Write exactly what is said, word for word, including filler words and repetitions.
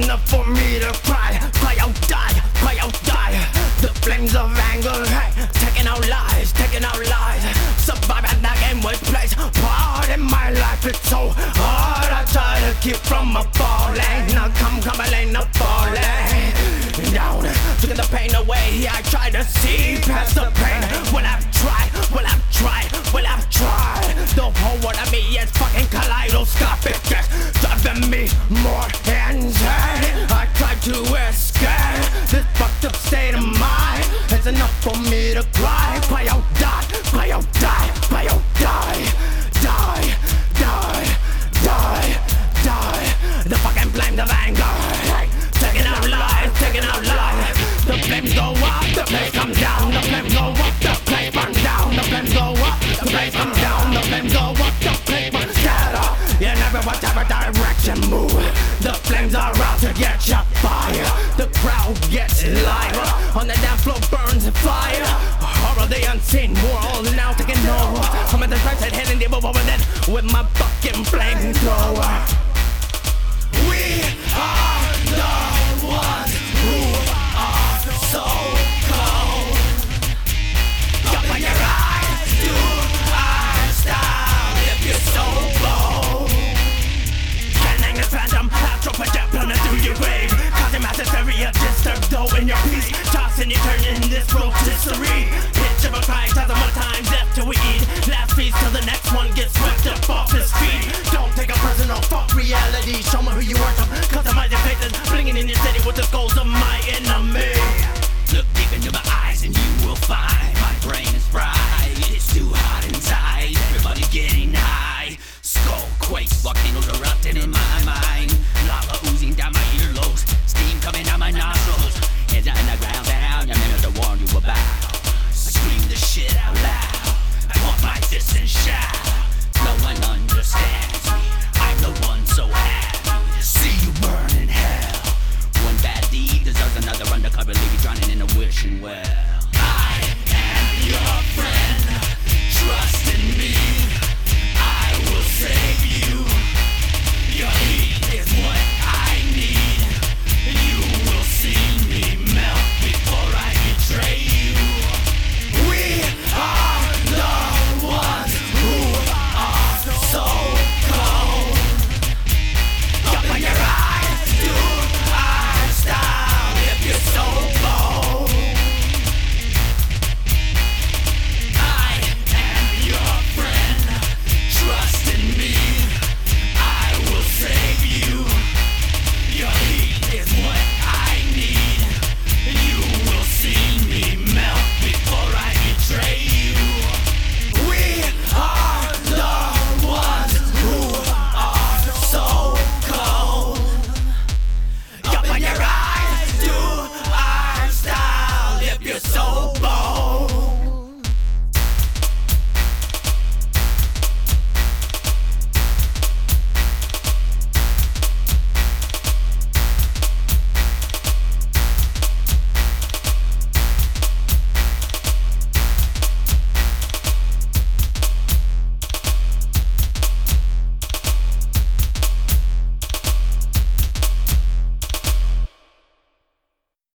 enough for me to cry. Cry out, die, cry out, die. The flames of anger, hey, taking out lies, taking out lies. Surviving that game with place. Part in my life, it's so hard. I try to keep from a falling. Now come crumbling, no falling down. Taking the pain away, I try to see past the pain. Well, I've tried, well, I've tried, well, I've tried. The whole world of me is fucking kaleidoscopic. It's driving me more insane. I try to escape this fucked up state of mind. It's enough for me to cry. Cry out, die, cry out, die, cry out, die, die, die, die, die. The fucking flames of anger, hey, taking out lives, taking out lives. The flames go up, the place comes down. The flames go up, the place burns down. The flames go up, the place comes down. The flames go up, the place burns down. In every whatever direction move, the flames are out to get your fire. The crowd gets lighter, on the dance floor burns fire. Horror, the unseen world now taking over. I'm at the right side heading deep over that with my fucking flamethrower. We are